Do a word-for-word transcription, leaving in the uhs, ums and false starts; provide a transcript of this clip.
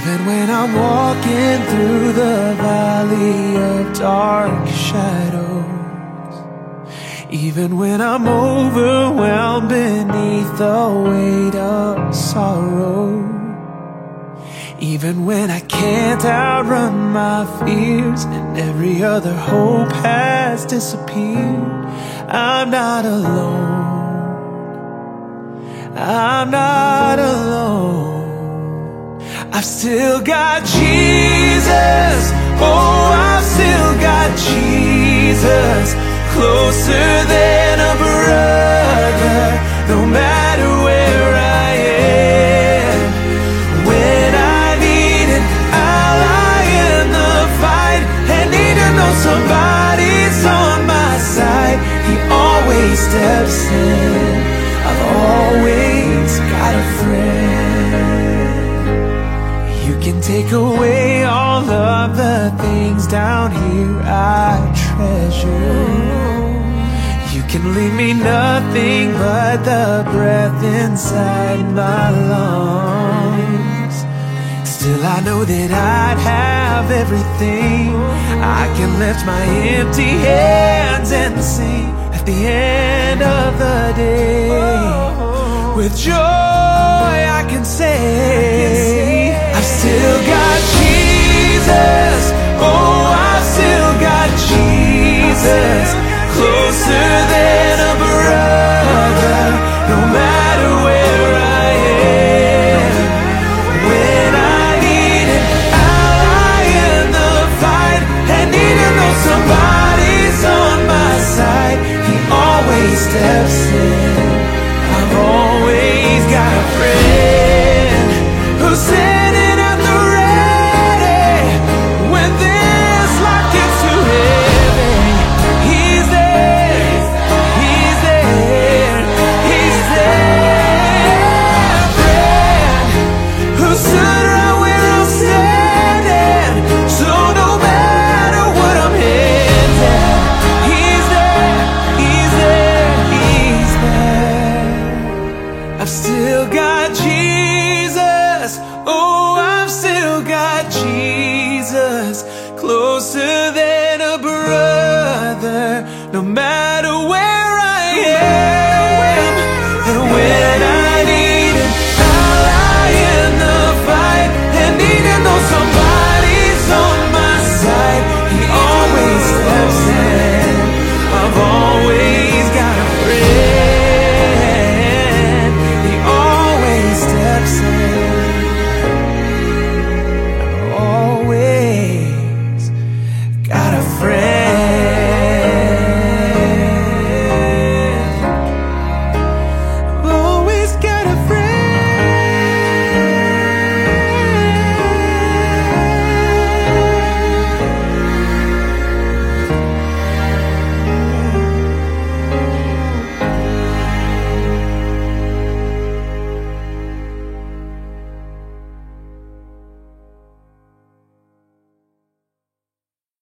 Even when I'm walking through the valley of dark shadows, even when I'm overwhelmed beneath the weight of sorrow, even when I can't outrun my fears and every other hope has disappeared, I'm not alone. I'm not alone. I've still got Jesus. Oh, I've still got Jesus. Closer than a brother, no matter where I am. When I need it, I'll lie in the fight and need to know somebody's on my side. He always steps in. I've always got a friend. You can take away all of the things down here I treasure. You can leave me nothing but the breath inside my lungs. Still I know that I'd have everything. I can lift my empty hands and sing at the end of the day. With joy I can say, I've still got Jesus. Oh, I've still got Jesus. Closer than a brother, no matter where I am. When I need it, I'll lie in the fight and need to know somebody's on my side. He always steps in. I've always got a friend who's standing at the ready when this life gets too heavy. He's there, he's there, he's there. Friend who stood right where I'm standing, so no matter what I'm heading, he's there, he's there, he's there. I've still got Jesus. Oh, I've still got Jesus. Closer than a brother, no matter